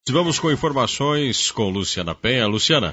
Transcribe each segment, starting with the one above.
Vamos com informações com Luciana Penha. Luciana.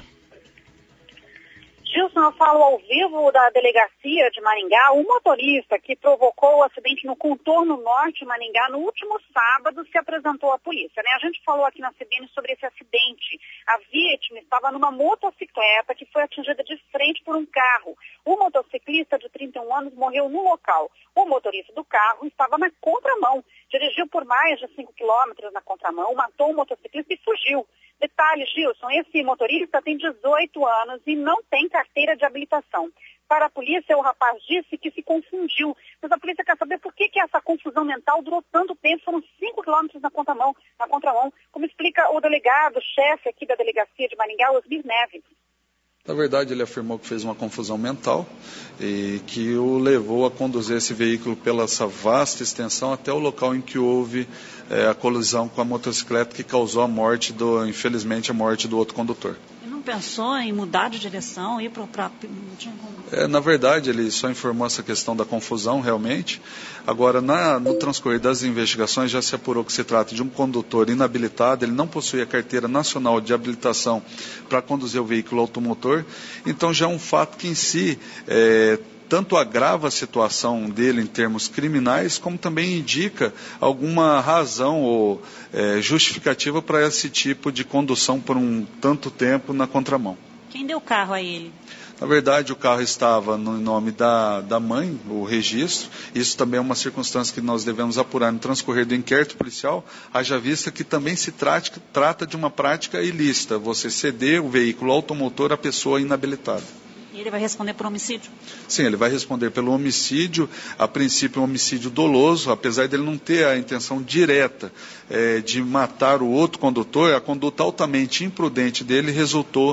Gilson, eu falo ao vivo da delegacia de Maringá. O motorista que provocou o acidente no contorno norte de Maringá no último sábado se apresentou à polícia, né? A gente falou aqui na CBN sobre esse acidente. A vítima estava numa motocicleta que foi atingida de frente por um carro. O motociclista de 31 anos morreu no local. O motorista do carro estava na contramão. Dirigiu por mais de 5 quilômetros na contramão, matou o motociclista e fugiu. Detalhe, Gilson, esse motorista tem 18 anos e não tem carteira de habilitação. Para a polícia, o rapaz disse que se confundiu. Mas a polícia quer saber por que essa confusão mental durou tanto tempo. Foram 5 quilômetros na contramão, como explica o delegado, chefe aqui da delegacia de Maringá, Osmir Neves. Na verdade, ele afirmou que fez uma confusão mental e que o levou a conduzir esse veículo pela essa vasta extensão até o local em que houve a colisão com a motocicleta que causou infelizmente, a morte do outro condutor. Ele não pensou em mudar de direção, ir para... Na verdade, ele só informou essa questão da confusão, realmente. Agora, no transcorrer das investigações, já se apurou que se trata de um condutor inabilitado, ele não possuía carteira nacional de habilitação para conduzir o veículo automotor, então já é um fato que em si tanto agrava a situação dele em termos criminais, como também indica alguma razão ou justificativa para esse tipo de condução por um tanto tempo na contramão. Quem deu o carro a ele? Na verdade, o carro estava no nome da mãe, o registro. Isso também é uma circunstância que nós devemos apurar no transcorrer do inquérito policial, haja vista que também se trata de uma prática ilícita, você ceder o veículo automotor à pessoa inabilitada. E ele vai responder por homicídio? Sim, ele vai responder pelo homicídio, a princípio um homicídio doloso, apesar dele não ter a intenção direta de matar o outro condutor, a conduta altamente imprudente dele resultou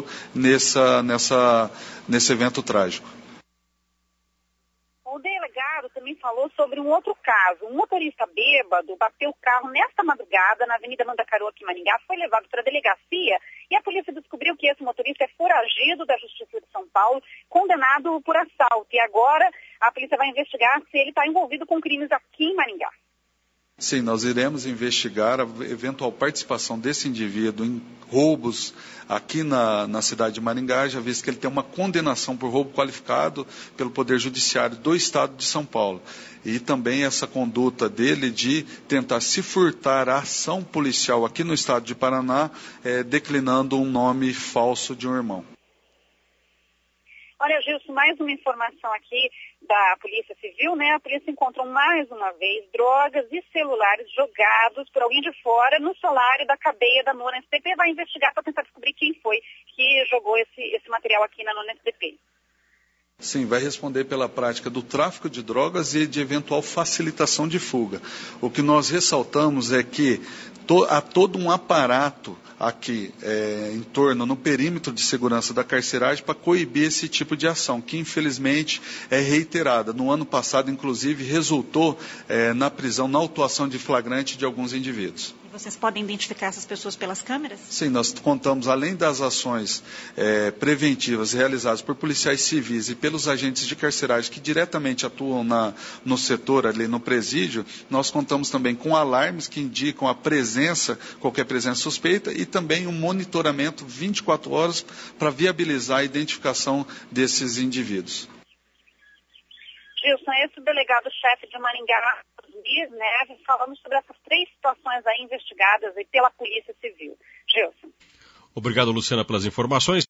nesse evento trágico. O delegado também falou sobre um outro caso. Um motorista bêbado bateu o carro nesta madrugada na Avenida Mandacaru, aqui em Maringá, foi levado para a delegacia e a polícia descobriu que esse motorista é foragido da Justiça de São Paulo, condenado por assalto. E agora a polícia vai investigar se ele está envolvido com crimes aqui em Maringá. Sim, nós iremos investigar a eventual participação desse indivíduo em roubos aqui na cidade de Maringá, já visto que ele tem uma condenação por roubo qualificado pelo Poder Judiciário do Estado de São Paulo. E também essa conduta dele de tentar se furtar a ação policial aqui no Estado de Paraná, declinando um nome falso de um irmão. Olha, Gilson, mais uma informação aqui da Polícia Civil, né? A polícia encontrou mais uma vez drogas e celulares jogados por alguém de fora no solário da cadeia da Nona SDP. Vai investigar para tentar descobrir quem foi que jogou esse material aqui na Nona SDP. Sim, vai responder pela prática do tráfico de drogas e de eventual facilitação de fuga. O que nós ressaltamos é que há todo um aparato aqui em torno, no perímetro de segurança da carceragem para coibir esse tipo de ação, que infelizmente é reiterada. No ano passado, inclusive, resultou na prisão, na autuação de flagrante de alguns indivíduos. Vocês podem identificar essas pessoas pelas câmeras? Sim, nós contamos, além das ações preventivas realizadas por policiais civis e pelos agentes de carceragem que diretamente atuam no setor, ali no presídio, nós contamos também com alarmes que indicam qualquer presença suspeita e também um monitoramento 24 horas para viabilizar a identificação desses indivíduos. Gilson, esse delegado chefe de Maringá, Osmir Neves, falando sobre essas 3 situações aí investigadas aí pela Polícia Civil. Gilson. Obrigado, Luciana, pelas informações.